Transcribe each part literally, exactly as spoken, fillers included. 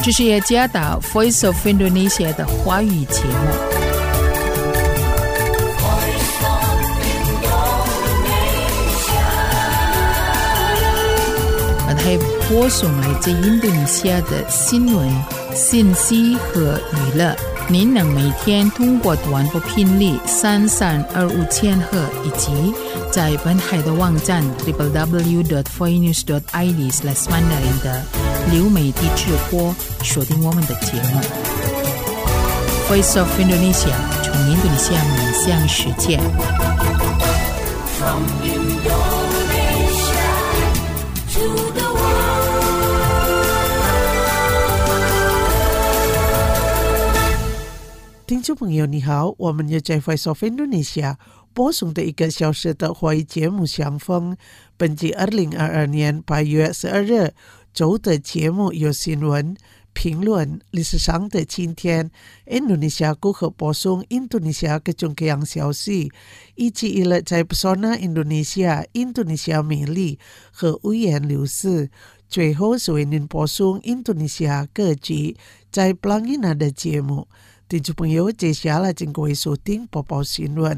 这是雅加达 Voice of Indonesia 的华语节目。还播送来自印度尼西亚的新闻、信息和娱乐。您能每天通过短波频率三三二五千赫以及在本海的网站 double-u double-u double-u dot voinews dot i d slash mandarin 的流媒体直播锁定我们的节目。Voice of Indonesia 从印度尼西亚面向世界。From Indonesia to the 听众朋友你好，我们又在 Voice of Indonesia 播送的一个小时的华语节目相逢。本季二零二二年八月十二日周的节目有新闻、评论、历史上的今天、印度尼西亚如何播送印度尼西亚各种各样消息，以及一了在 Pesona Indonesia 印度尼西亚魅力和语言流失。最后是为您播送印度尼西亚各级在 Pelangina 的节目。听众朋友，接下来请各位收听播报新闻。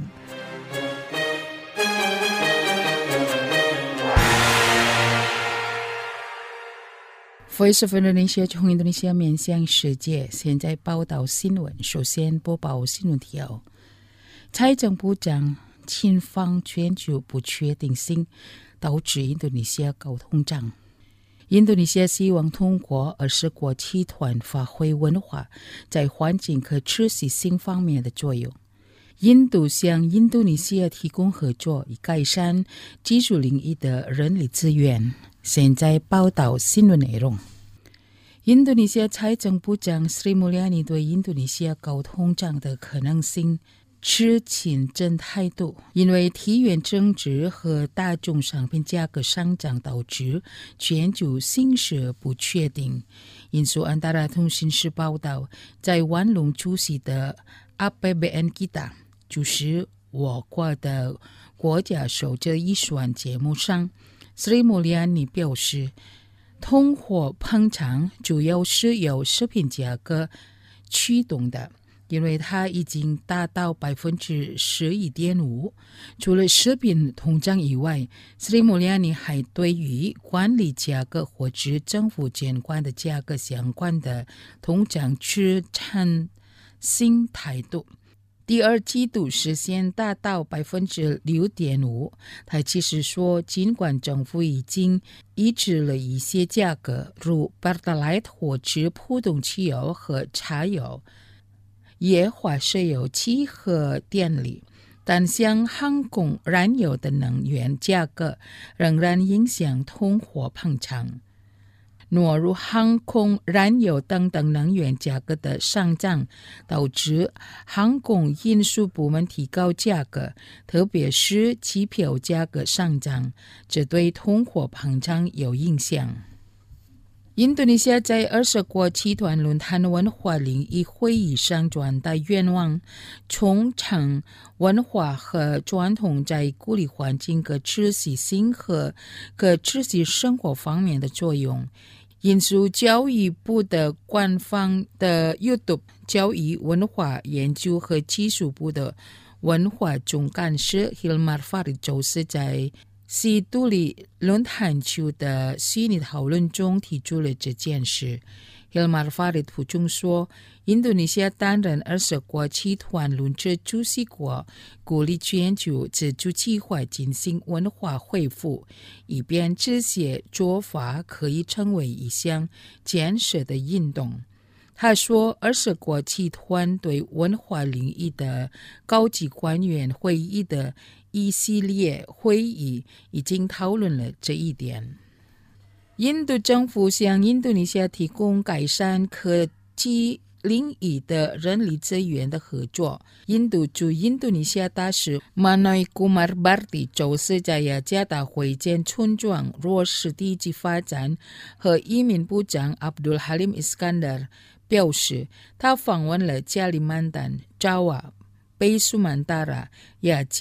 Voice of Indonesia 从印度尼西亚面向世界，现在报道新闻。首先播报新闻提要：财政部长亲方全球不确定性导致印度尼西亚高通胀。印度尼西亚希望通过二十国集团发挥文化在环境可持续性方面的作用。印度向印度尼西亚提供合作，以改善技术领域的人力资源。现在报道新闻内容。印度尼西亚财政部长 Sri Mulyani 对印度尼西亚高通胀的可能性持谨慎态度，因为地缘政治和大宗商品价格上涨导致全球形势不确定。引述安达拉通讯社报道，在万隆出席的 A P B N Kita 就是我国的国家收支预算节目上， Sri Mulyani 表示，通货膨胀主要是由食品价格驱动的，因为它已经达到 百分之十一点五。 除了食品通胀以外， Sri Mulyani 还对于管理价格或者政府监管的价格相关的通胀持参新态度。第二季度实现达到 百分之六点五。 他其实说，尽管政府已经抑制了一些价格，如 Pertalite 或者普通汽油和柴油、液化石油气和电力，但像航空燃油的能源价格仍然影响通货膨胀。挪入航空燃油等等能源价格的上涨，导致航空运输部门提高价格，特别是机票价格上涨，这对通货膨胀有影响。印度尼西亚在二十国集团论坛文化领域会议上传达愿望，重整文化和传统在鼓励环境可持续性和可持续生活方面的作用。引述教育部的官方的 YouTube 教育文化研究和技术部的文化总干事 Hilmar Farid 就是在西都里论坛区的虚拟讨论中提出了这件事。 Hilmar Farid 补充说，印度尼西亚担任二十国集团轮值主席国，鼓励全球自主计划进行文化恢复，以便这些做法可以成为一项建设的运动。他说，二十国集团对文化领域的高级官员会议的一系列会议已经讨论了这一点。印度政府向印度尼西亚提供改善科技领域的人力资源的合作。印度驻印度尼西亚大使 Manoy Kumar Bharti 就是在雅加达会见村庄弱势地区发展和移民部长 Abdul Halim Iskandar， 表示他访问了加里曼丹、爪哇、北苏曼达拉、雅基、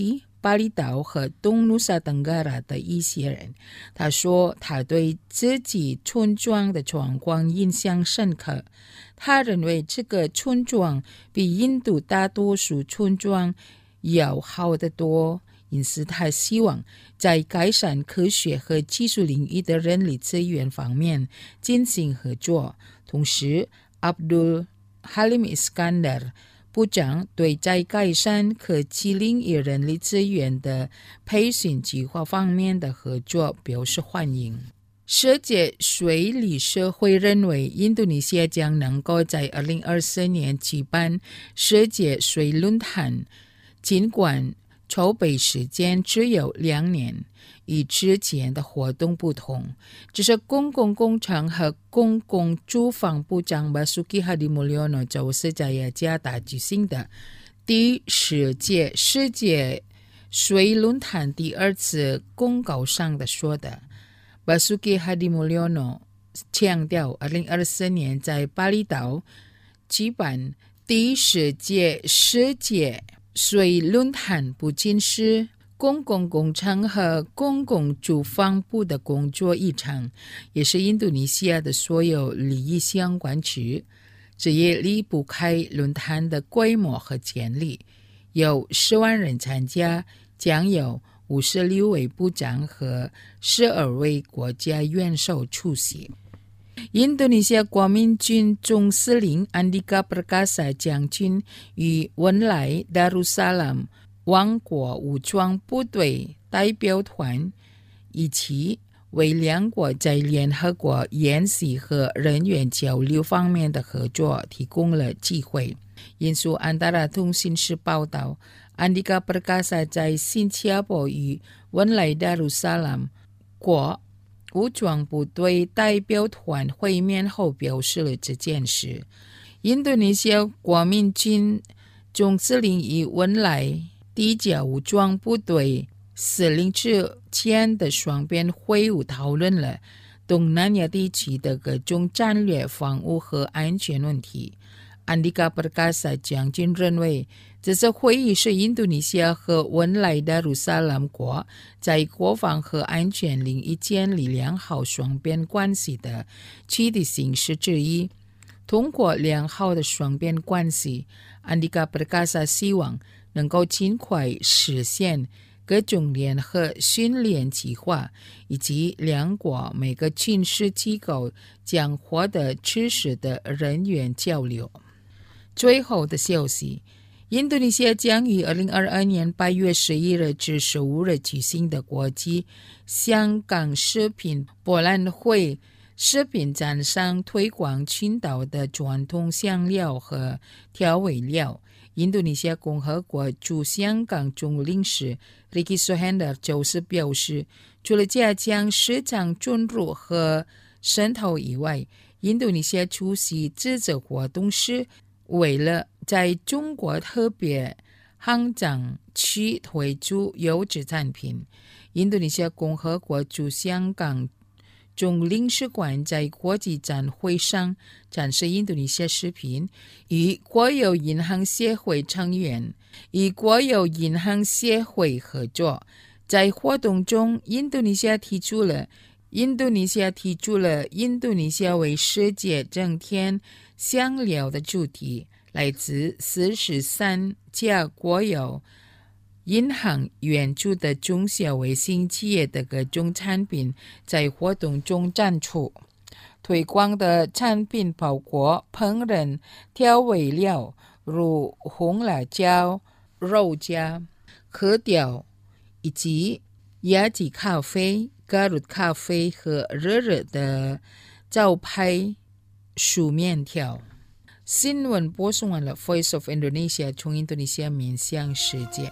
巴厘岛和东努萨登嘎拉的一些人。他说他对自己村庄的状况印象深刻，他认为这个村庄比印度大多数村庄要好得多，因此他希望在改善科学和技术领域的人力资源方面进行合作。同时 Abdul Halim Iskandar 部长对在改善科技领域人力资源的培训计划方面的合作表示欢迎。世界水利社会认为印度尼西亚将能够在二零二四年举办世界水论坛，尽管筹备时间只有两年，与之前的活动不同，这是公共工程和公共住房部长 Basuki Hadimulyono 就是在雅加达举行的第十届世界水论坛第二次公告上的说的。Basuki Hadimulyono 强调二零二四年在巴厘岛举办第十届世界水论坛不仅是公共工程和公共住房部的工作一场，也是印度尼西亚的所有利益相关区，这也离不开论坛的规模和潜力。有十万人参加，将有五十六位部长和十二位国家元首出席。印度尼西亚国民军总司令 Andika Perkasa 将军与文莱 Darussalam 王国武装部队代表团一起为两国在联合国演习和人员交流方面的合作提供了机会。引述安达拉通讯社报道， Andika Perkasa 在新加坡与文莱 Darussalam 国武装部队代表团会面后表示了这件事。印度尼西亚国民军总司令与文莱第九武装部队司令之间的双边会晤讨论了东南亚地区的各种战略防务和安全问题。Andika Perkasa 将军认为，这次会议是印度尼西亚和文莱的鲁萨兰国在国防和安全领域建立良好双边关系的具体形式之一。通过良好的双边关系， Andika Perkasa 希望能够尽快实现各种联合训练计划，以及两国每个军事机构将获得知识的人员交流。最后的消息，印度尼西亚将于二零二二年八月十一日至十五日举行的国际香港食品博览会食品展上推广群岛的传统香料和调味料。印度尼西亚共和国驻香港总领事 Ricky Sohander 就是表示，除了加强市场准入和渗透以外，印度尼西亚出席这次活动时，为了在中国特别行政区推出优质产品。印度尼西亚共和国驻香港总领事馆在国际展会上展示印度尼西亚食品，与国有银行协会成员与国有银行协会合作。在活动中，印度尼西亚提出了印度尼西亚提出了印度尼西亚为世界增添香料的主题，来自四十三家国有银行援助的中小微型企业的各种产品在活动中展出。推广的产品包括烹饪调味料，如红辣椒、肉夹、黑调，以及亚吉咖啡、加入咖啡和热热的招牌薯面条。新闻播送完了 Voice of Indonesia 从印度尼西亚面向世界。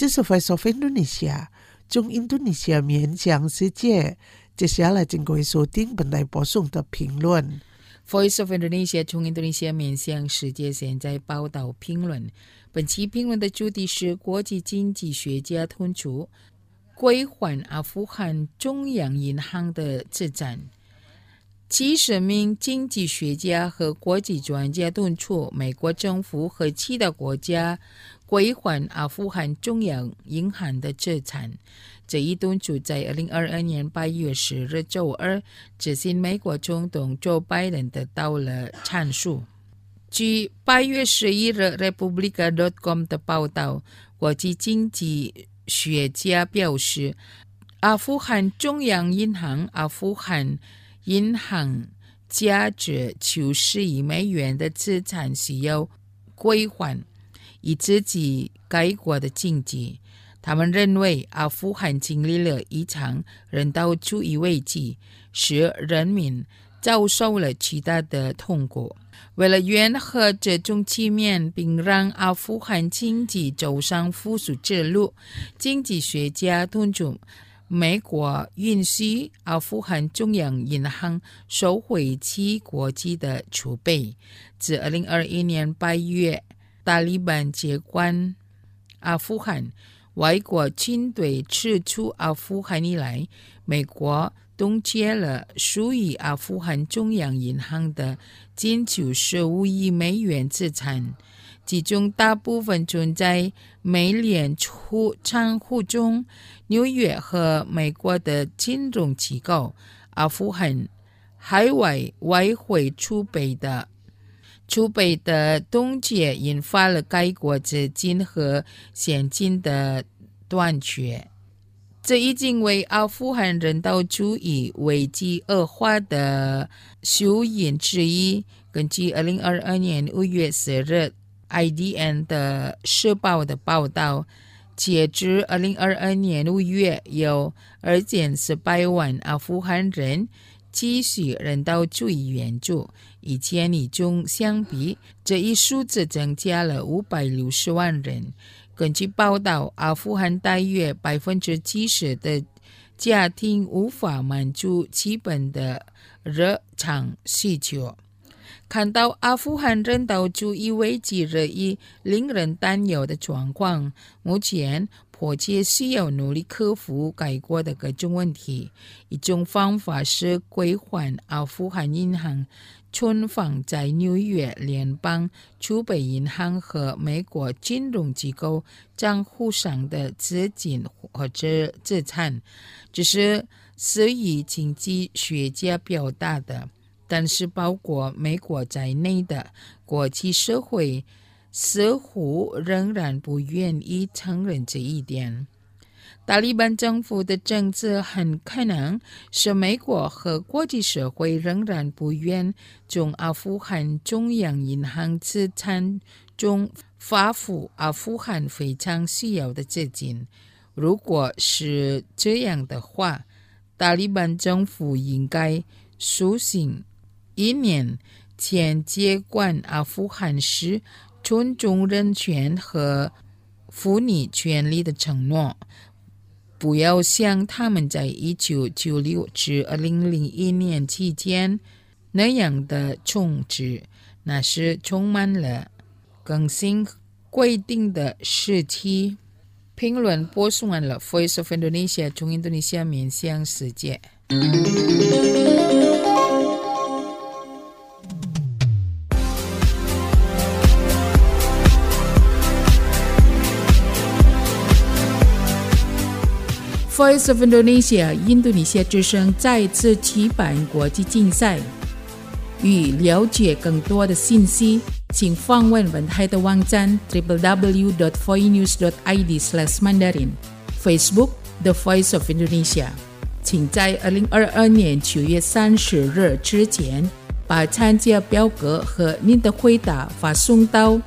Voice of Voice of Indonesia 中印度尼西亚面向世界。接下来请各位收听本台播送的评论。 Voice of Indonesia 从印度尼西亚面向世界现在报道评论。本期评论的主题是国际经济学家敦促归还阿富汗中央银行的资产。七十名经济学家和国际专家敦促美国政府和其他国家归还阿富汗中央银行的资产。这一敦促在二零二二年八月十日周二，执行美国总统 Joe Biden 得到了阐述。据八月十一日 Republika 点 com 的报道，国际经济学家表示，阿富汗中央银行阿富汗银行价值九十亿美元的资产需要归还，以刺激该国的经济。他们认为阿富汗经历了一场人道主义危机，使人民遭受了巨大的痛苦。为了缓和这种局面，并让阿富汗经济走上复苏之路，经济学家敦促美国允许阿富汗中央银行收回其国际的储备。自二零二一年八月塔利班接管阿富汗，外国军队撤出阿富汗以来，美国冻结了属于阿富汗中央银行的近九十五亿美元资产，其中大部分存在美联储账户中。纽约和美国的金融机构阿富汗海外外汇储备的储备的冻结，引发了该国资金和现金的短缺。这已经为阿富汗人道主义危机恶化的诱因之一。根据二零二二年五月四日 I D N 的社报的报道，截至二零二二年五月，有二千四百万阿富汗人急需人道主义援助。以前年中相比，这一数字增加了五百六十万人。根据报道，阿富汗大约百分之七十的家庭无法满足基本的日常需求。看到阿富汗人道主义危机日益令人担忧的状况，目前迫切需要努力克服该国的各种问题。一种方法是归还阿富汗银行存放在纽约联邦储备银行和美国金融机构账户上的资金或者资产，这是属于经济学家表达的。但是包括美国在内的国际社会似乎仍然不愿意承认这一点。塔利班政府的政策很可能是美国和国际社会仍然不愿从阿富汗中央银行资产中发付阿富汗非常需要的资金。如果是这样的话，塔利班政府应该实行一年前接管阿富汗时尊重人权和妇女权利的承诺，不要像他们在一九九六至二零零一年期间那样的重置，那是充满了更新规定的时期。评论播送完了 Voice of Indonesia 从印度尼西亚面向世界。Voice of Indonesia 印度尼西亚之声再次举办国际竞赛。欲了解更多的信息，请访问本台的网站 double-u double-u double-u dot voinews dot i d slash mandarin Facebook The Voice of Indonesia。请在二零二二年九月三十日之前把参加表格和您的回答发送到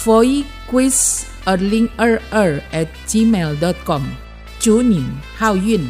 voicequiz 二零二二 at gmail dot com。祝您好运！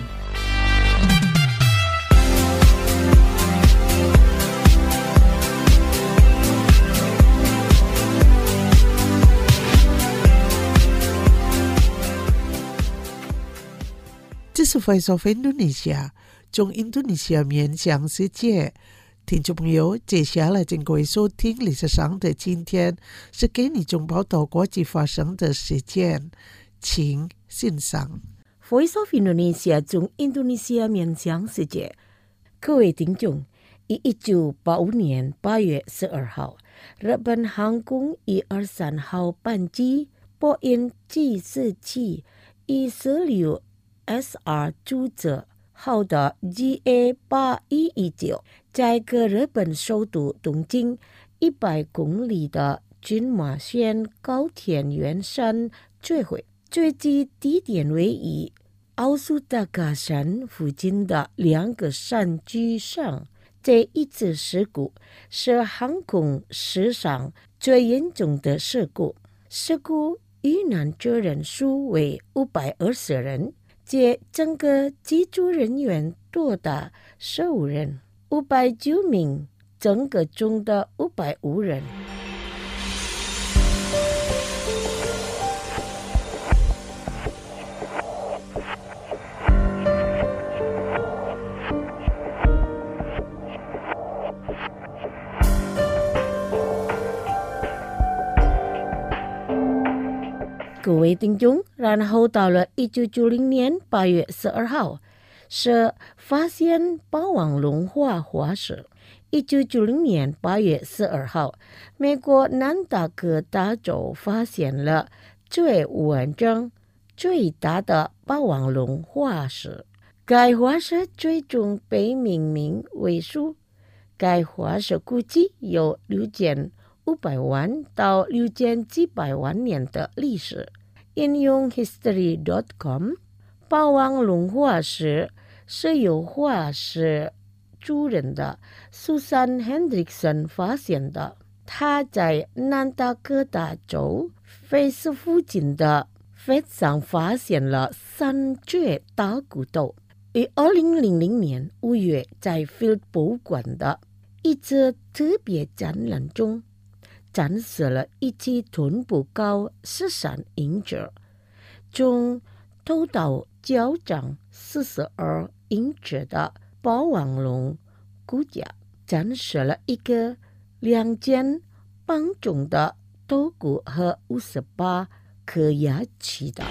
是 Voice of Indonesia 从印度尼西亚面向世界。听众朋友，接下来请各位收听历史上的今天，是给你中报道国际发生的事件，请欣赏。 Voice of Indonesia 从印度尼西亚面向世界。各位听众，以一九八五年八月十二号，日本航空一二三号班机波音 G 四七一四六 S R 注册号的 G A 八一一九，在隔日本首都东京一百公里的群马县高田原山坠毁，坠机地点位于奥苏达卡山附近的两个山居上。这一次事故是航空史上最严重的事故，事故遇难者人数为五百二十人，且整个机组人员多达十五人，五百九名，整个中的五百五人。各位听众，然后到了一九九零年八月十二号，是发现霸王龙化化石。一九九零年八月十二号，美国南达科他州发现了最完整、最大的霸王龙化石。该化石最终被命名为树。该化石估计有六千五百万到六千七百万年的历史。引用 history dot com， 霸王龙化石是由化石主人的 Susan Hendrickson 发现的。他在南达科他州菲斯附近的坟上发现了三具大骨头。于二零零零年五月，在 Field 博物馆的一次特别展览中，展示了一起臀部高十三英尺，从头到脚长四十二英尺的霸王龙骨架，展示了一个两千磅重的头骨和五十八颗牙齿的。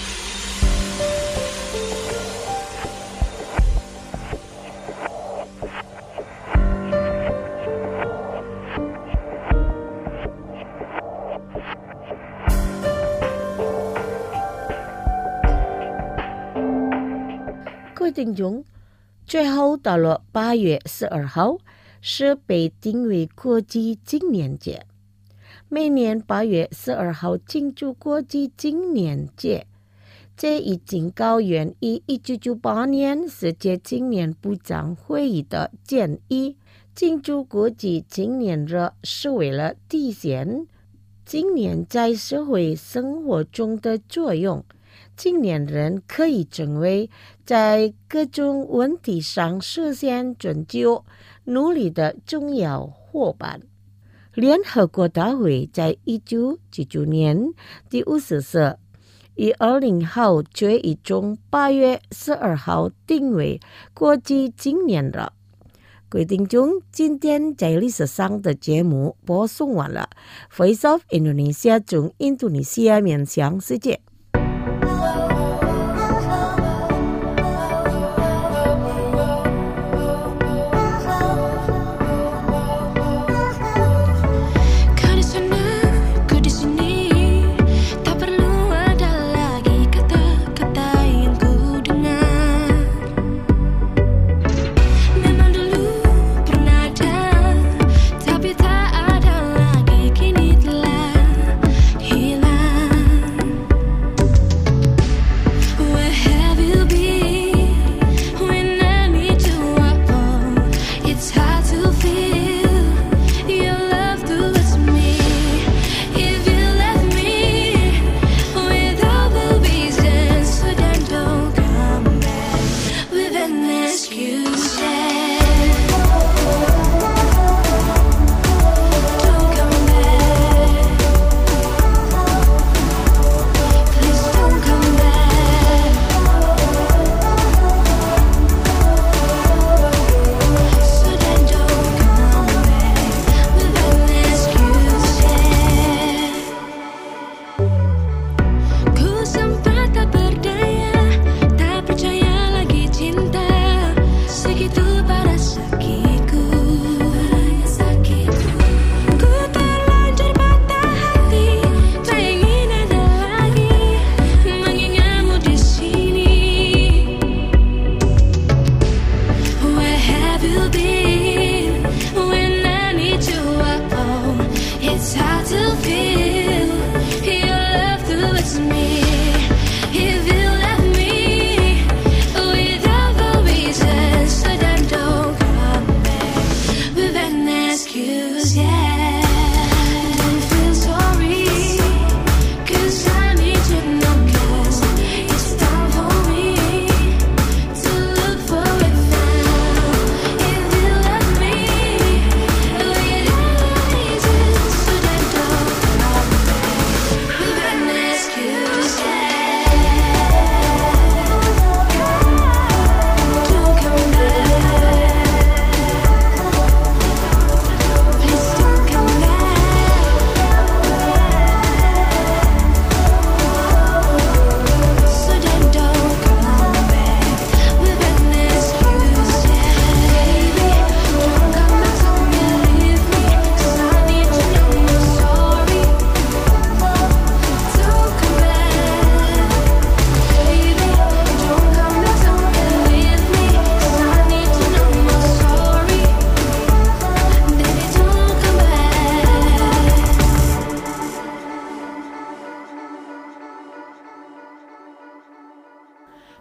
听众，最后到了八月十二号，是被定为国际青年节。每年八月十二号庆祝国际青年节，这已经高源于一九九八年世界青年部长会议的建议。庆祝国际青年日是为了体现青年在社会生活中的作用。青年人可以成为在各种问题上实现成就努力的重要伙伴。联合国大会在一九九九年第五十次以二零号决议中八月十二号定为国际青年日。各位听众，今天在历史上的节目播送完了。Voice of Indonesia 从印度尼西亚面向世界。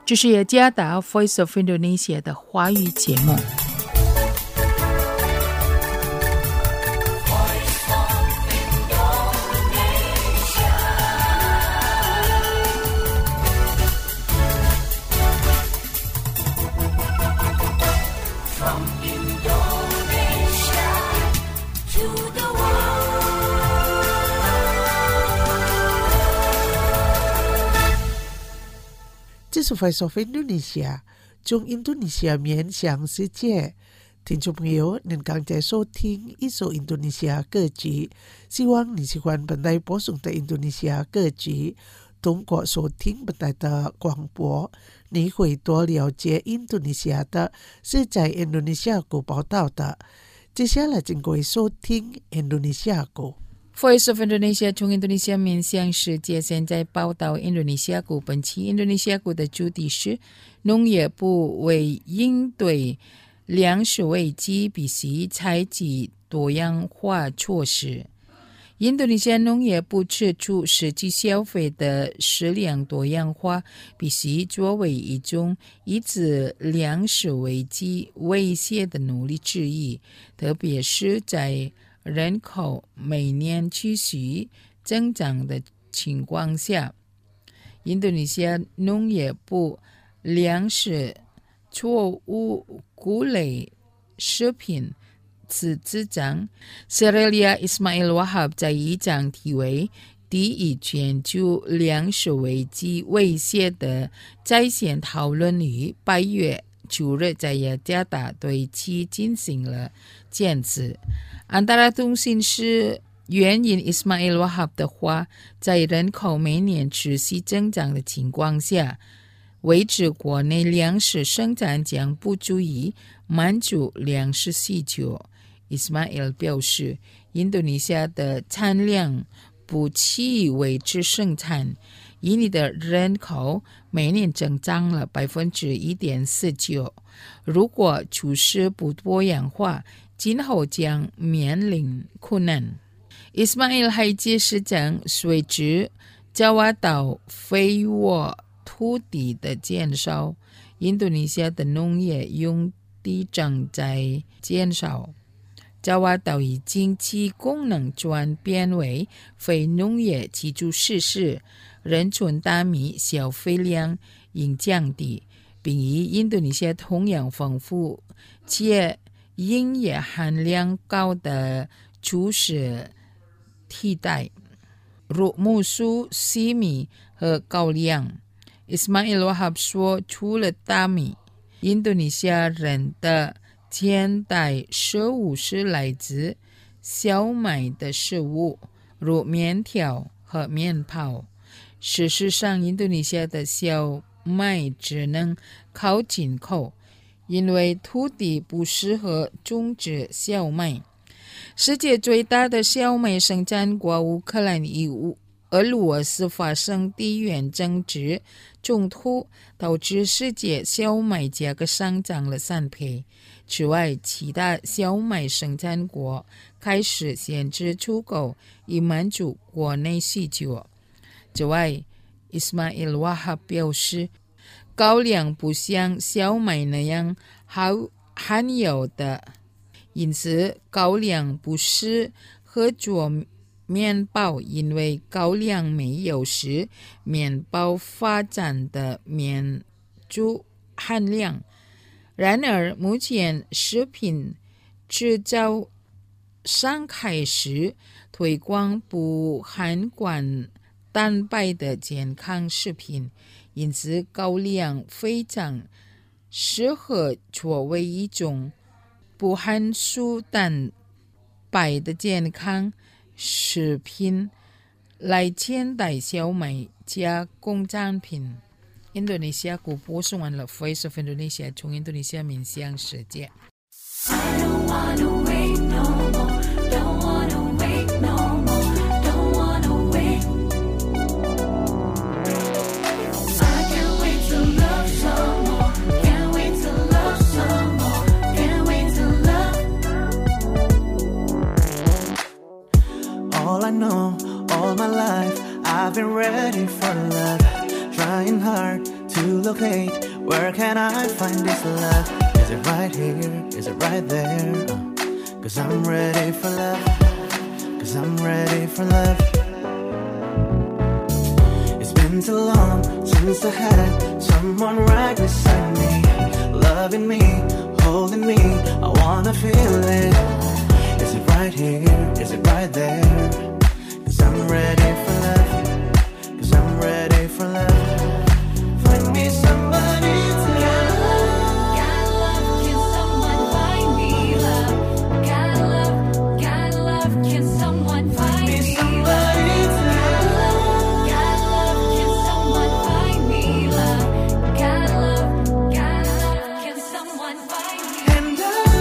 这是雅加达 Voice of Indonesia 的华语节目。 这是 Voice of Indonesia 从印度尼西亚面向世界。听众朋友，您刚才收听一首印度尼西亚歌曲，希望你喜欢本台播送的印度尼西亚歌曲。通过收听本台的广播，你会多了解印度尼西亚的是在印度尼西亚国报道的。接下来请各位收听印度尼西亚国。 Voice of Indonesia 从印度尼西亚面向世界，现在报道印度尼西亚国。本期印度尼西亚国的主题是农业部为应对粮食危机必须采取多样化措施。印度尼西亚农业部指出，实际消费的食粮多样化必须作为一种抑制粮食危机威胁的努力之一，特别是在人口每年持续增长的情况下。印度尼西亚农业部粮食作物谷类食品司司长 Serelia Ismail Wahab 在一场题为第一全球粮食危机威胁的在线讨论于八月九日在雅加达对其进行了检视。安达拉中心是援引 Ismail Wahab 的话，在人口每年持续增长的情况下，维持国内粮食生产将不足以满足粮食需求。Ismail 表示，印度尼西亚的产量不期维持生产，印尼的人口每年增长了 百分之一点四九， 如果厨师不多样化，今后将面临困难。Ismail 还解释讲，随着爪哇岛肥沃土地的减少，印度尼西亚的农业用地正在减少。爪哇岛已经其功能转变为非农业基础设施，人均大米消费量应降低，并以印度尼西亚同样丰富且营养含量高的主食替代，如木薯、西米和高粱。Ismail Wahab 说，除了大米，印度尼西亚人的现代食物是来自小麦的食物，如面条和面包。事实上，印度尼西亚的小麦只能靠进口，因为土地不适合种植小麦。世界最大的小麦生产国乌克兰与俄罗斯发生地缘政治冲突，导致世界小麦价格上涨了三倍。此外，其他小麦生产国开始限制出口，以满足国内需求。此外， Ismail Wahab 表示，高粱不像小麦那样好罕有的，因此高粱不适合做面包，因为高粱没有使面包发展的面珠含量。然而，目前食品制造商开始推广不含管蛋白的健康食品，因此高粱非常适合作为一种不含素蛋白的健康食品来取代小麦加工产品。印度尼西亚国播送完了 Voice of Indonesia 从印度尼西亚面向世界。I don't wanna wait no more, don't wanna wait no more, don't wanna wait. I can't wait to love some more, can't wait to love some more, can't wait to love. All I know, all my life, I've been ready for love, trying hard to locate. Where can I find this love? Is it right here? Is it right there? Uh, Cause I'm ready for love. Cause I'm ready for love. It's been too long since I had someone right beside me, loving me, holding me. I wanna feel it. Is it right here? Is it right there? Cause I'm ready for love. Cause I'm ready for love. Find me somebody to love. Gotta love, can someone find me love? Gotta love, gotta love, can someone find me somebody to love? Gotta love, can someone find me love? Gotta love, gotta love, can someone find me? And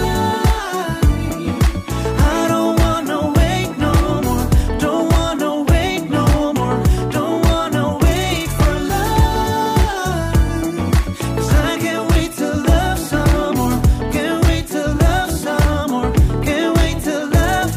I, I don't wanna wait no more. Don't wanna wait no more. Don't wanna wait for love. Cause I can't wait to love some more. Can't wait to love some more. Can't wait to love.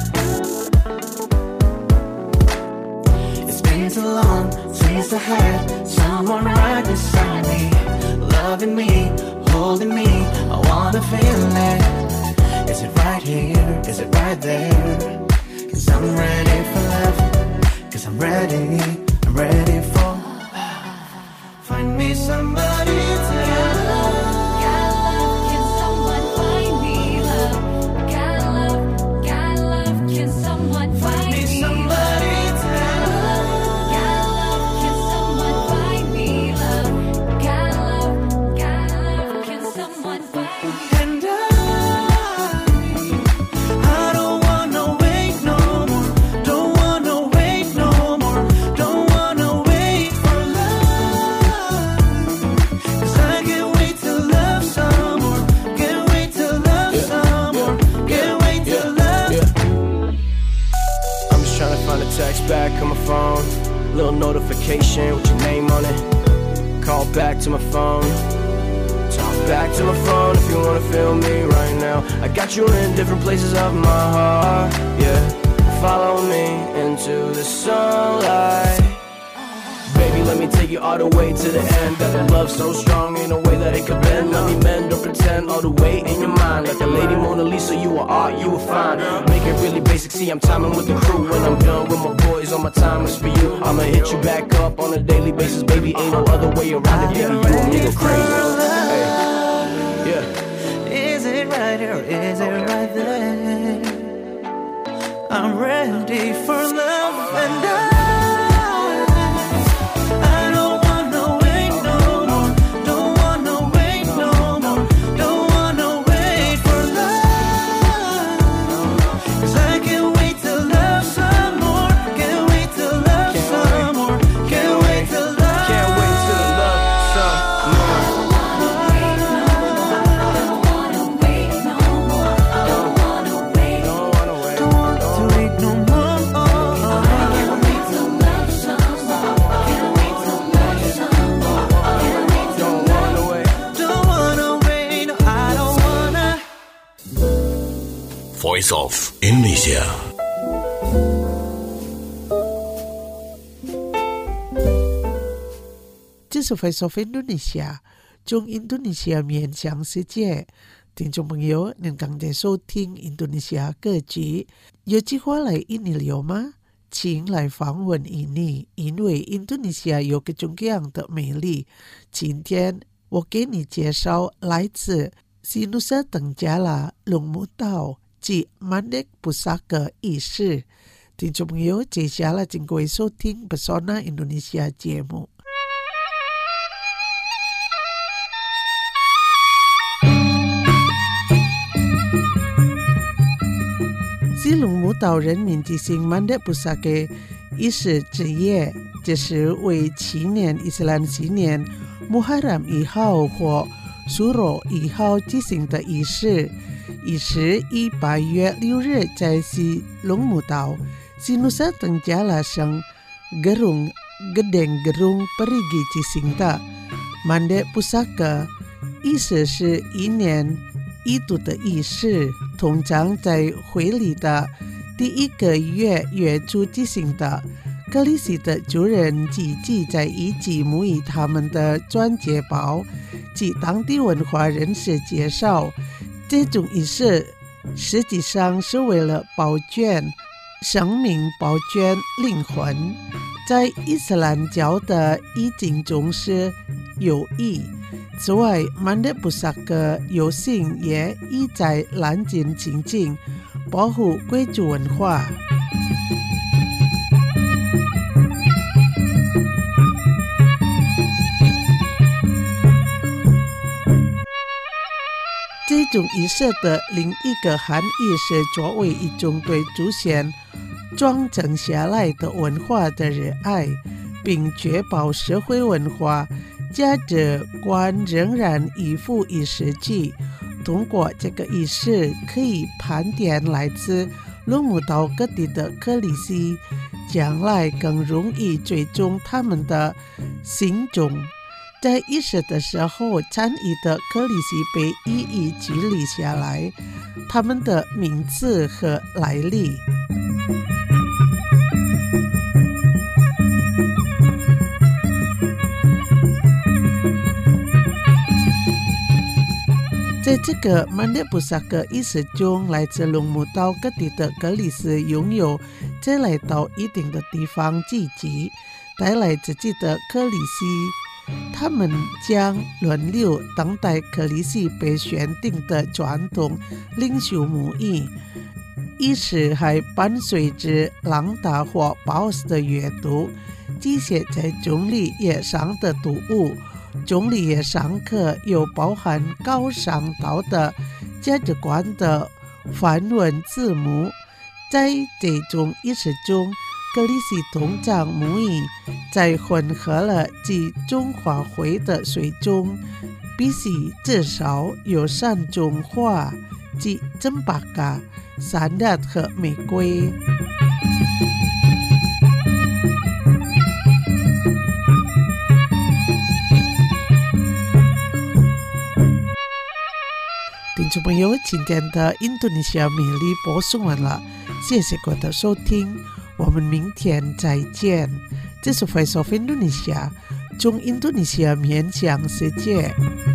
It's been too long since I had someone right beside me, loving me, holding me. I wanna feel it. Is it right here? Is it right there? Cause I'm ready for love. Cause I'm ready, I'm ready for. Find me somebody to love. Gotta love, can someone find me love? Gotta love, gotta love, can someone find Me me love? somebody to love. Gotta love, can someone find me love? Gotta love, gotta love, can someone find me? And I, I don't wanna wait no more. Don't wanna wait no more. Don't wanna wait for love. Cause I can't wait to love some more. Can't wait to love some more. Can't wait to love. I'm just trying to find a text back on my phone. Little notification with your name on it. Call back to my phone. Talk back to my phone if you wanna feel me right now. I got you in different places of my heart. Yeah, follow me into the sunlight. Baby, let me take you all the way to the end. Got the love so strong, ain't no way that it could bend. Let me mend or pretend all the way in your mind. Like a lady Mona Lisa, you are art, you are fine. Make it really basic, see I'm timing with the crew. When I'm done with my boys, all my time is for you. I'ma hit you back up on a daily basis, baby. Ain't no other way around it, baby. You a nigga crazy. Hey, yeah. Is it right or is it right there? I'm ready for love and I. I don't wanna wait no more. Don't wanna wait no more. Don't wanna wait for love. Cause I can't wait to love some more. Can't wait to love some more. Can't wait to love. Can't wait to love some more. Don't wanna wait no more. Don't wanna wait. Don't wanna wait. Don't want to wait no more. Can't wait to love some more. Can't wait to love some more. Can't wait to Don't wanna wait. Don't wanna wait, no, I don't wanna. Voice of Indonesia. 这是 Voice of Indonesia 中印度尼西亚面向世界。听众朋友，您刚才收听印度尼西亚歌曲，有计划来印尼游吗？请来访问印尼，因为印度尼西亚有各种各样的美丽。今天我给你介绍来自西努沙登加拉龙母岛及Mandek Pusaka 仪式。听众朋友，接下来请各位收听 Pesona Indonesia 节目。西龙母岛人民进行 Mandek Pusaka 仪式之夜，这是为纪念伊斯兰新年 Muharram 一号或 Suro 一号进行的仪式。仪式于八月六日在西龙母岛西努沙登加拉省 Gerung Gedeng Gerung Perigi 进行的。Mandek Pusaka 意思是一年一度的仪式，通常在会里的第一个月月初进行的。 歌利西的族人即记载以及母以他们的转接包及当地文化人士介绍，这种仪式实际上是为了保全生命、保全灵魂，在伊斯兰教的意境中是有益。此外，曼德布萨克游行也意在拦截情境，保护贵族文化。这种仪式的另一个含义是作为一种对祖先传承下来的文化的热爱，并确保社会文化价值观仍然依附于实际。通过这个仪式，可以盘点来自鲁姆岛各地的克里西，将来更容易追踪他们的行踪。在仪式的时候，参与的克里西被一一记录下来，他们的名字和来历。在这个曼德布萨克仪式中，来自龙母岛各地的克里斯拥有在来到一定的地方聚集，带来自己的克里西，他们将轮流等待克里西被选定的传统领袖母语。仪式还伴随着朗达或鲍斯的阅读，这些在中里页上的读物。中里页上课有包含高尚道德价值观的梵文字母。在这种仪式中，克里西通常母语在混合了及中华灰的水中，必须至少有三种花，即珍巴嘎、散热和玫瑰。听众朋友，今天的印度尼西亚美丽播送完了，谢谢各位的收听，我们明天再见。这是 Voice of Indonesia， 从印度尼西亚面向世界。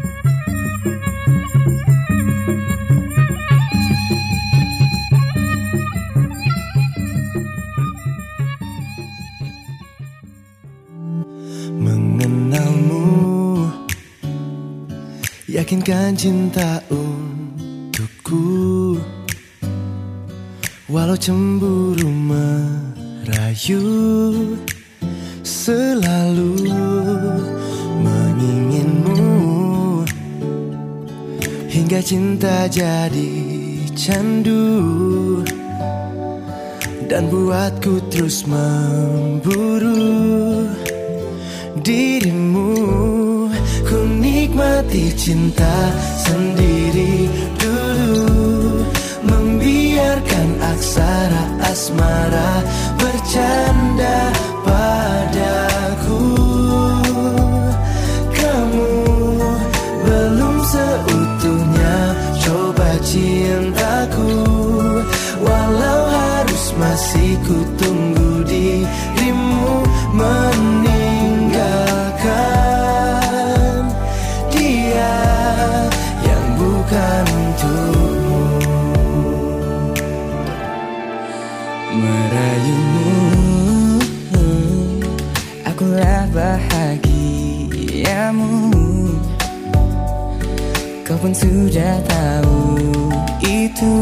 Mengenalmu, yakinkan cinta untukku, walau cemburu merayu, selalu menginginmu, hingga cinta jadi candu, dan buatku terus memburu dirimu. Ku nikmati cinta sendiri dulu, membiarkan aksara asmara bercanda padaku. Kamu belum seutuhnya coba cintaku, walau harus masih ku tunggu dirimu meninggalkan dia yang bukan untukmu. Merayumu, akulah bahagiamu, kau pun sudah tahu itu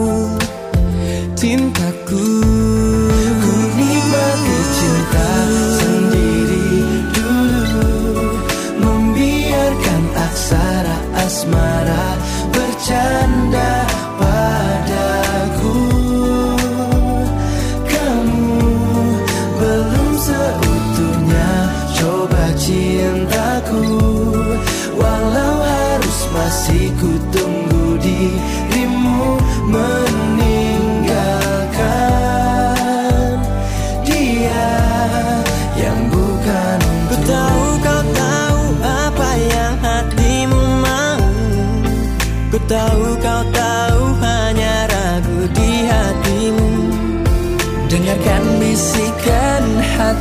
cintaku. Ku nikmati cinta sendiri dulu, membiarkan aksara asmara bercanda padaku. Kamu belum seutuhnya coba cintaku, walau harus masih ku tunggu dirimu meninggalkan dia yang bukan untukmu. Ku tahu kau tahu apa yang hatimu mau, ku tahu kau tahu hanya ragu di hatimu. Dengarkan bisikan hati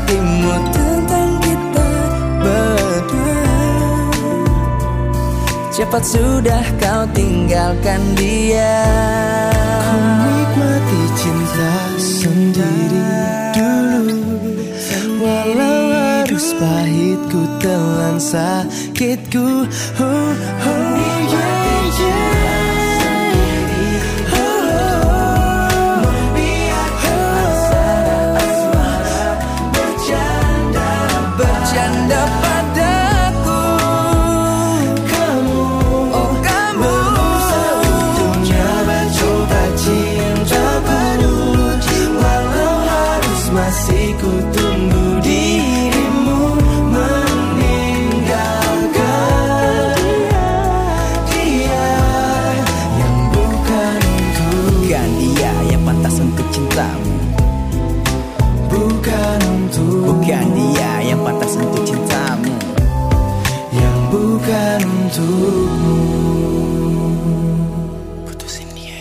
cepat sudah kau tinggalkan dia. Ku nikmati cinta sendiri dulu, walau harus pahit ku telan sakitku. Oh, oh, yeah, yeah. Bukan dia yang pantas untuk cintamu, yang bukan untukmu. Putusin dia.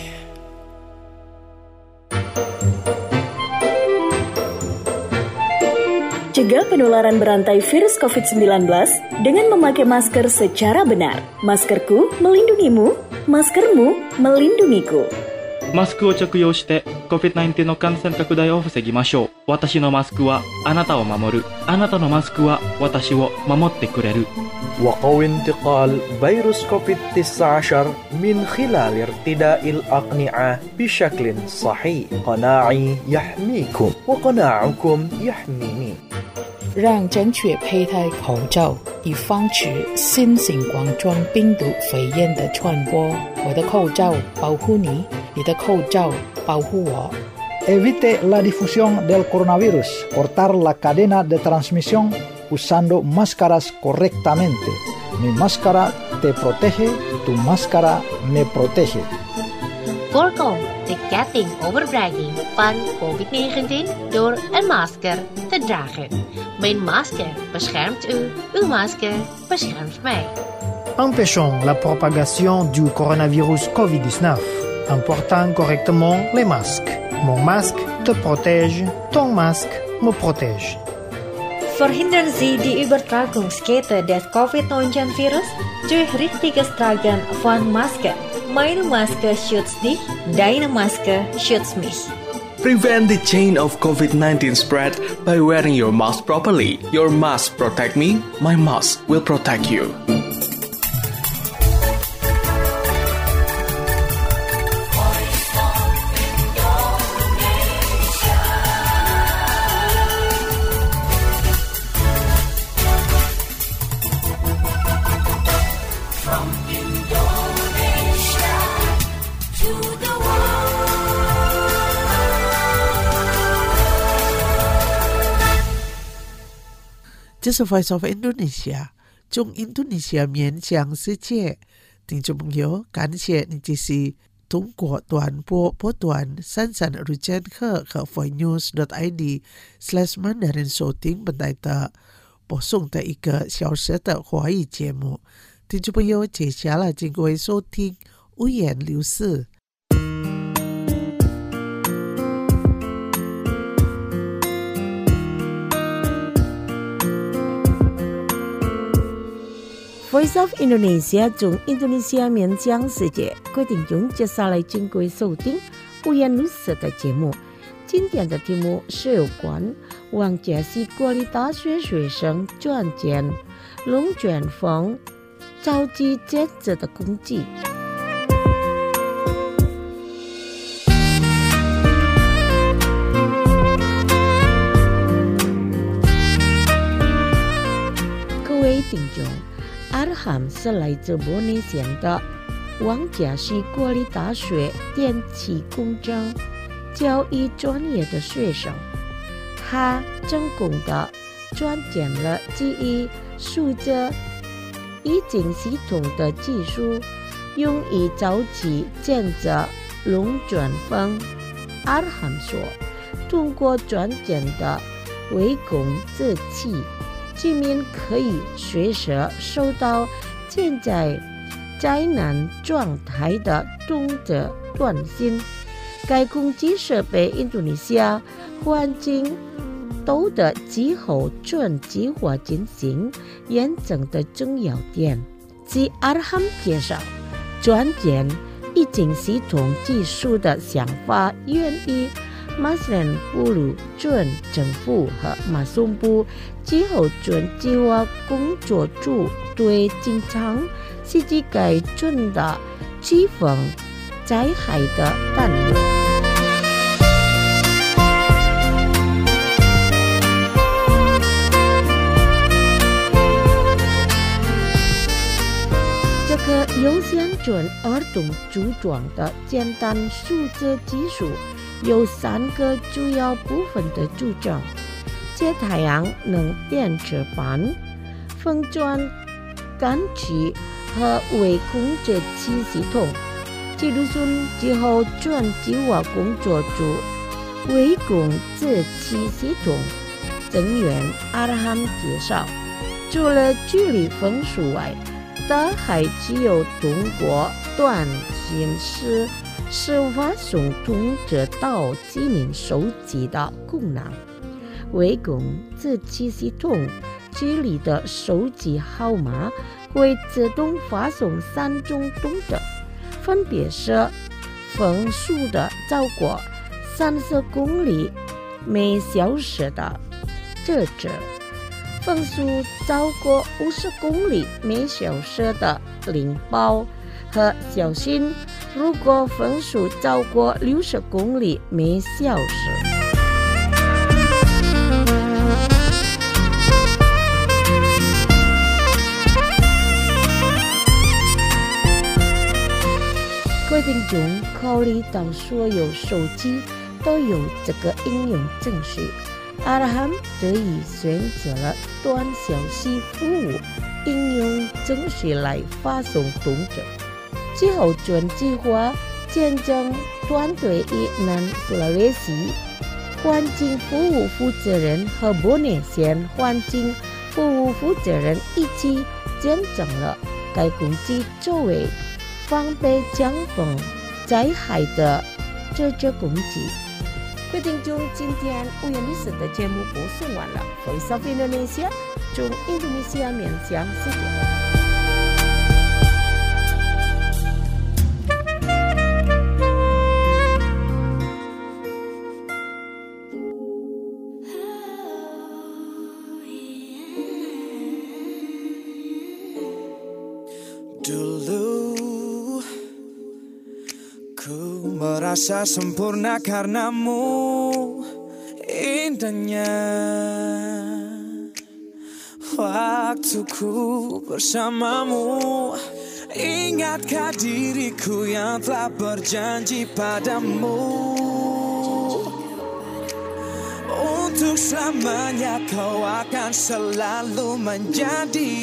Cegah penularan berantai virus covid sembilan belas dengan memakai masker secara benar. Maskerku melindungimu, maskermu melindungiku. マスクを着用して コビッドナインティーン の感染拡大を防ぎましょう。私のマスクはあなたを守る。あなたのマスクは私を守ってくれる。 وقوي انتقال فيروس كوفيد تسعة عشر من خلال ارتداء الأقنعة بشكل صحيح. قناعي يحميكم وقناعكم يحميني. 让正确佩戴口罩，以防止新型冠状病毒肺炎的传播。我的口罩保护你，你的口罩保护我。 Evite la difusión del coronavirus. Cortar la cadena de transmisión usando máscaras correctamente. Mi máscara te protege, tu máscara me protege. Voorkom de ketting overbreiding van covid negentien door een masker te dragen. Mijn masker beschermt u, uw masker beschermt mij. Empêchons la propagation du coronavirus covid dix-neuf en portant correctement les masques. Mon masque te protège, ton masque me protège. Verhindern Sie die Übertragungskette des covid neunzehn virus durch richtiges Tragen von Masken. Meine Maske schützt dich, deine Maske schützt mich. Prevent the chain of covid nineteen spread by wearing your mask properly. Your mask protect me, my mask will protect you. 这是 Voice of Indonesia 中印度尼西亚面向世界。听众朋友，感谢你继续通过短波波段三三六千赫和 voicenews dot i d slash mandarin 收听本台的播送的一个小时的华语节目。听众朋友，接下来请各位收听五言六四。 Voice of Indonesia 中印度尼西亚面向世界，各位听众接下来请各位收听五言六四的节目。今天的题目是有关王家溪国立大学学生转建龙卷风召集建设的功绩。各位听众，阿尔罕是来自伯内县的王家溪国立大学电气工程教育专业的学生，他成功的转建了基于数字预警系统的技术，用以召集建设龙卷风。阿尔罕说，通过转建的微控制器，居民可以随时收到现在灾难状态的动作短信。该攻击设备印度尼西亚环境都的气候转计划进行验证的重要点。 据阿罕介绍，专研疫情系统技术的想法源于马斯兰布鲁镇政府和马松部之后准计划工作组对经常世界各镇的气氛灾害的担忧。这个优先准儿童组装的简单数字技术有三个主要部分的组成：接太阳能电池板、风转感器和微控制器系统。技术村之后转计划工作组微控制器系统成员阿罕介绍，除了距离分数外，它还具有通过短信式是发送通知到居民手机的功能。微控制器系统距离的手机号码会自动发送三种通知，分别是分数的超过三十公里每小时的制止，分数超过五十公里每小时的领报，和小心如果分数超过六十公里每小时。各位听众，考虑到所有手机都有这个应用程序，阿罕得以选择了短消息服务应用程序来发送通知。之后准计划见证团队与南苏拉威西环境服务负责人和博内县环境服务负责人一起见证了该工具作为防备降风灾害的这只工具。各位听众，今天乌言历史的节目播送完了。Voice of Indonesia， 从印度尼西亚面向世界。 Merasa sempurna karenamu, indahnya waktuku bersamamu. Ingatkah diriku yang telah berjanji padamu, untuk selamanya kau akan selalu menjadi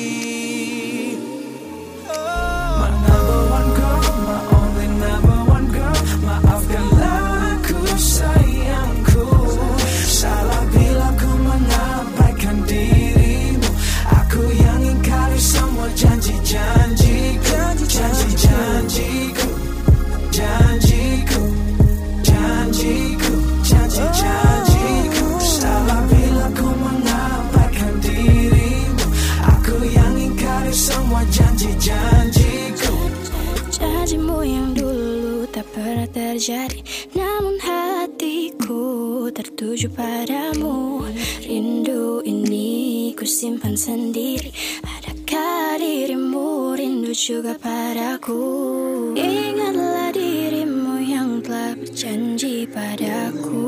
my number one girl, my only number one girl. Maafkanlah aku sayangku, salah bila ku mengabaikan dirimu. Aku yang ingkari semua janji-janjiku, janji-janjiku, janjiku, janjiku, janji-janjiku. Salah bila ku mengabaikan dirimu. Aku yang ingkari semua janji-janjiku. Janjimu yang dulu tak pernah terjadi, namun hatiku tertuju padamu. Rindu ini ku simpan sendiri, adakah dirimu rindu juga padaku? Ingatlah dirimu yang telah berjanji padaku,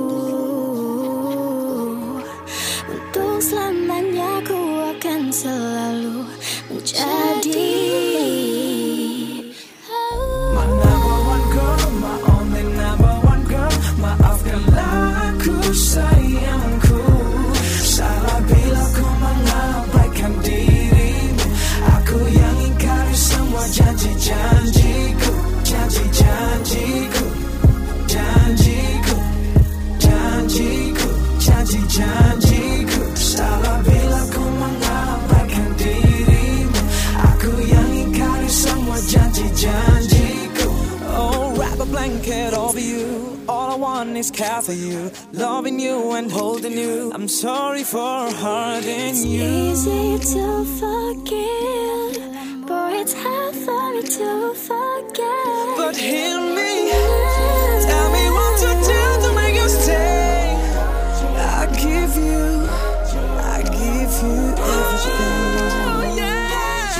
untuk selamanya ku akan selalu menjadi sayangku, salah bila ku mengabaikan dirimu. Aku yang ingkari semua janji-janjiku, janji-janjiku, janjiku, janjiku, janji-janjiku. Salah bila ku mengabaikan dirimu. Aku yang ingkari semua janji-janjiku. Oh, wrap a blanket over you. All I want is care for you, loving you and holding you. I'm sorry for hurting you. It's easy to forgive, but it's hard hard to forget. But hear me, tell me what to do to make you stay. I give you, I give you everything. Oh, yeah.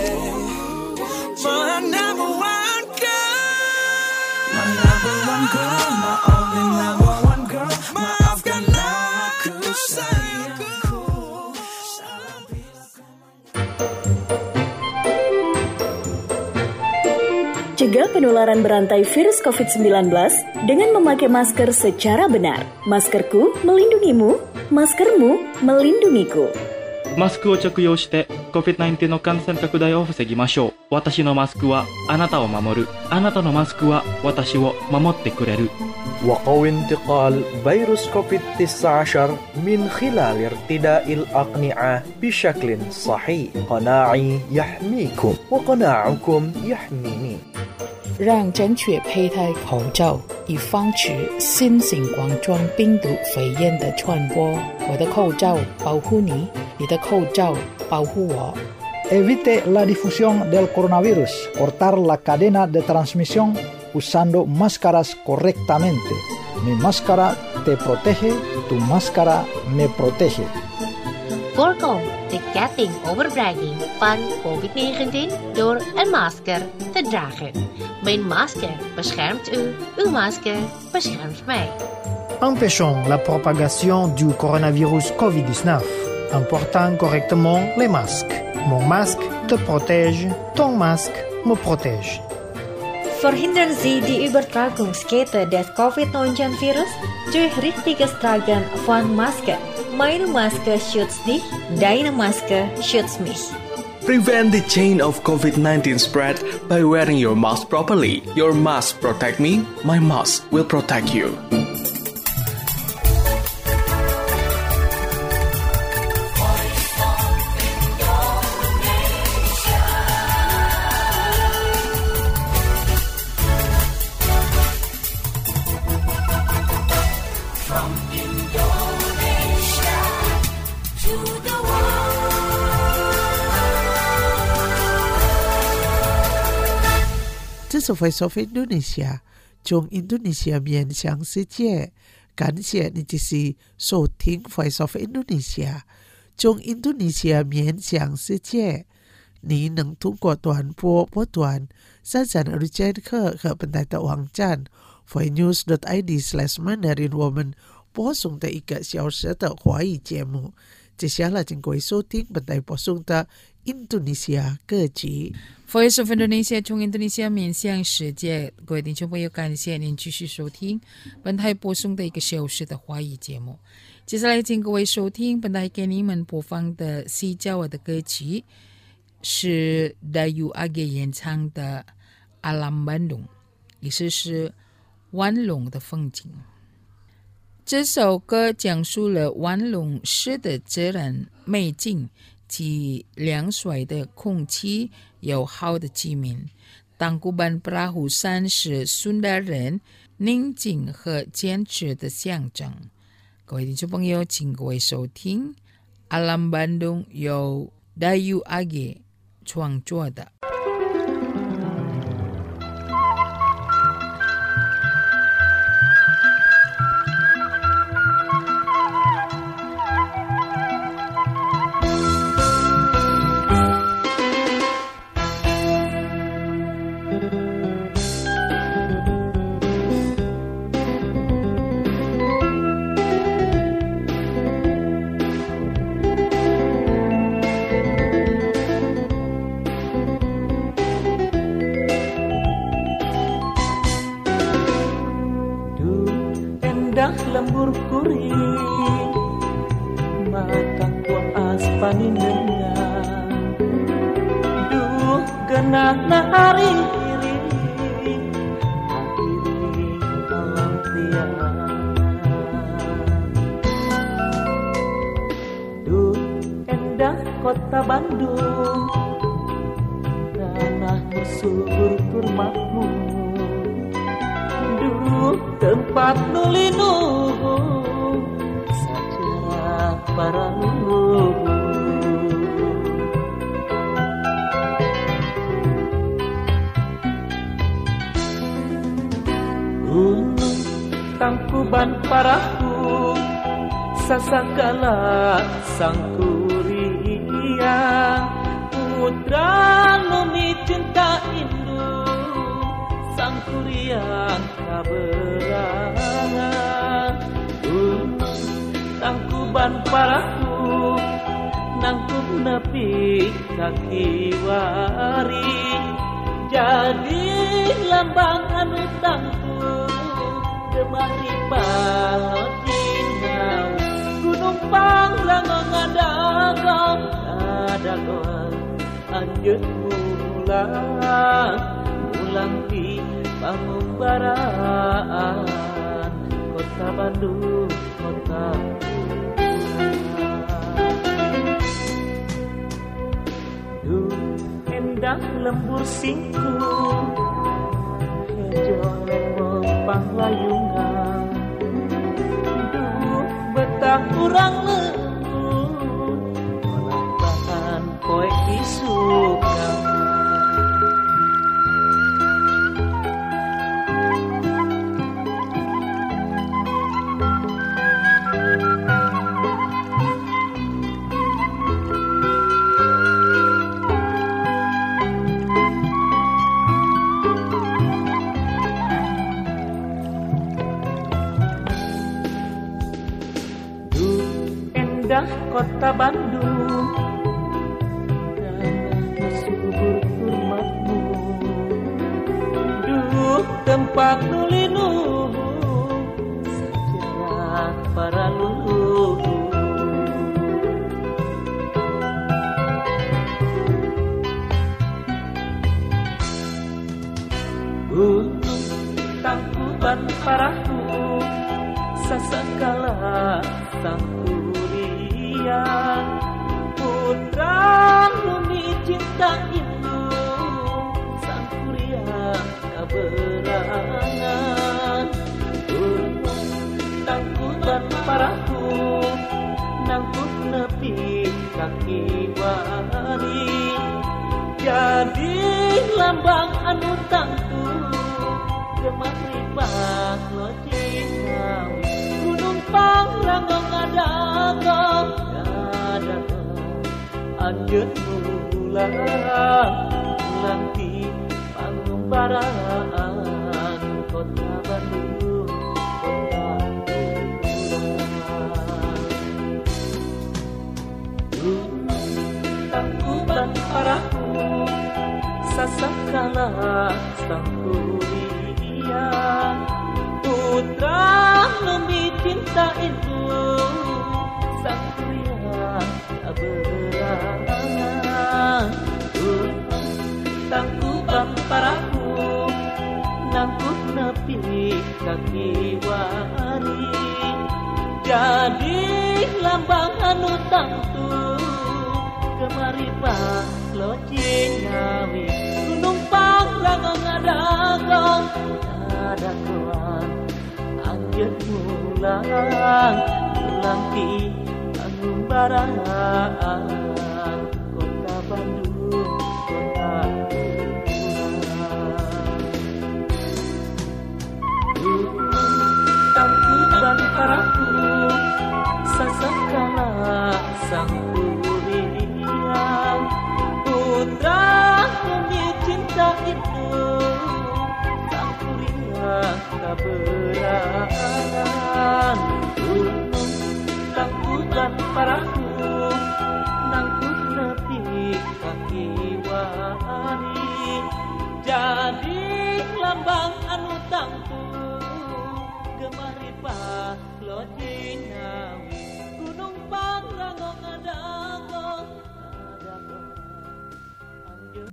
My number one girl, my number one girl, my only number one girl, maafkan aku sayangku. Cegah penularan berantai virus covid sembilan belas dengan memakai masker secara benar. Maskerku melindungimu, maskermu melindungiku. マスクを着用して コビッドナインティーン の感染拡大を防ぎましょう。私のマスクはあなたを守る。あなたのマスクは私を守ってくれる。 وقوي انتقال فيروس كوفيد تسعة عشر من خلال ارتداء الأقنعة بشكل صحيح. قناعي يحميكم وقناعكم يحميني. 让正确佩戴口罩，以防止新型冠状病毒肺炎的传播。我的口罩保护你，你的口罩保护我。 Evite la difusión del coronavirus. Cortar la cadena de transmisión usando máscaras correctamente. Mi máscara te protege, tu máscara me protege. Voorkom de ketting overbragging van covid negentien door een masker te dragen. Mijn masker beschermt u, uw masker beschermt mij. Empêchons la propagation du coronavirus covid dix-neuf en portant correctement les masques. Mon masque te protège, ton masque me protège. Verhindern Sie die Übertragungskette des covid neunzehn Virus durch richtiges Tragen von Maske. Meine Maske schützt dich, deine Maske schützt mich. Prevent the chain of covid nineteen spread by wearing your mask properly. Your mask protect me, my mask will protect you. 这是 Voice of Indonesia 从印度尼西亚面向世界。感谢你继续收听 Voice of Indonesia 从印度尼西亚面向世界。你能通过短波波段上载日间课和本台的网站 voicenews dot i d slash mandarin 我们播送的一个小时的华语节目。接下来请各位收听本台播送的印度尼西亚歌曲。 Voice of Indonesia 从印度尼西亚面向世界，各位听众朋友，感谢您继续收听本台播送的一个小时的华语节目。接下来请各位收听本台给你们播放的西教的歌曲，是 Dayu Age 演唱的 Alam Bandung， 意思是万隆的风景。这首歌讲述了万隆市的自然美景及凉爽的空气，友好的居民。Tangkuban Perahu山是苏达人宁静和坚持的象征。各位听众朋友，请各位收听 Alam Bandung 由 Dayu Age 创作的。 Lembur kuring matang puas panindengan duh genahna hari iri akhiri alam tiang duh endah kota Bandung tanahmu subur tur makmur duh tempat nulinu sejarah para leluhur ban parahu sasakala sangkuriang putra numi cinta indu sangkuriang kaberangan tangku ban parahu nangkup nepi kaki wari jadi lambang anu tangku demari balodinau gunung pangrangang adagang adagang anjeun mulang mulang di pangumbaraan kota Bandung kota endah lembur singkung hejo lembong panglayungan duh betah urang lembut melambahan poe isukan kota Bandung dan subur kurmatmu duh tempat nulinuh sejarah para leluhur gunung Tangkuban Parahu sasakala sangku putra numi cinta itu sang kuria kaberangan Tangkuban Parahu nangkuk nepi kaki wari jadi lambang anu tangku kemari baklojinau gunung pangrangang adagang anjeun mulang mulang di pangumbaraan kota Bandung kota Bandung Tangkuban Parahu sasakala sangkuriang putra numi cinta itu sangkuriang kaberangan Tangkuban Parahu nangkuk nepi kaki wari jadi lambang anu tangtu kemari baklojingawi gunung pangrangang adagang adagang anjeun mulang mulang di pangumbaraan kota Bandung kota Tangkuban Parahu sasakala sangkuriang putra numi cinta itu sangkuriang kaberangan Tangkuban Parahu nangkuk nepi kaki wari jadi lambang anu tangtu gemari baklojingawi gunung pangrangang adagang adagang anjeun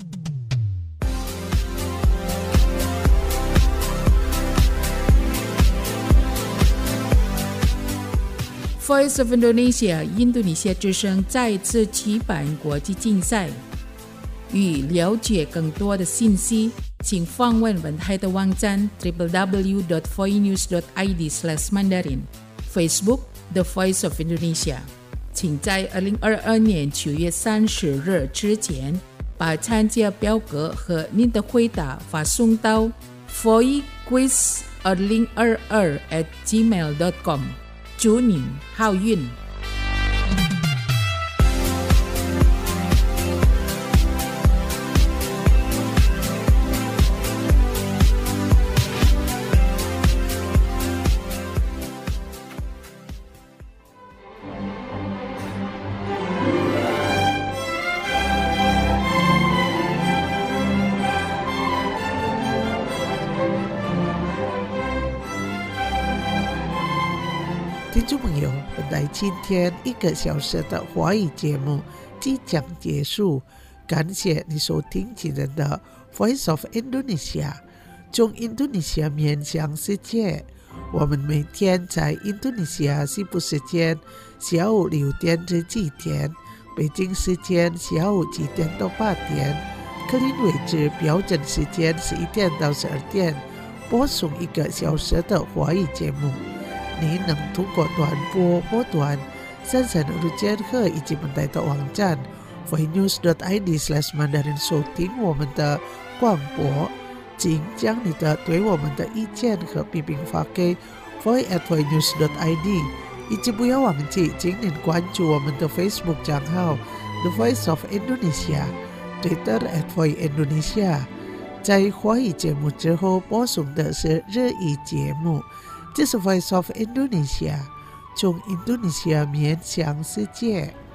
Voice of Indonesia 印度尼西亚之声再次举办国际竞赛。欲了解更多的信息，请访问本台的网站 double-u double-u double-u dot voinews dot i d slash mandarin Facebook The Voice of Indonesia。请在二零二二年九月三十日之前，把参加表格和您的回答发送到 voicequiz 二零二二 at gmail dot com， 祝您好运。 听众朋友，本来今天一个小时的华语节目即将结束，感谢你收听今天的 Voice of Indonesia， 从印度尼西亚面向世界。我们每天在印度尼西亚西部时间下午六点至七点，北京时间下午七点到八点，克林维治标准时间十一点到十二点，播送一个小时的华语节目。你能通过短波波段、三三六千赫以及本台的网站 voinews dot i d slash mandarin 收听我们的广播。请将你的对我们的意见和批评发给 voice at voinews dot i d， 以及不要忘记，请您关注我们的 Facebook 账号 The Voice of Indonesia、Twitter at voice Indonesia。在华语节目之后播送的是日语节目。这是 Voice of Indonesia， 从印度尼西亚面向世界。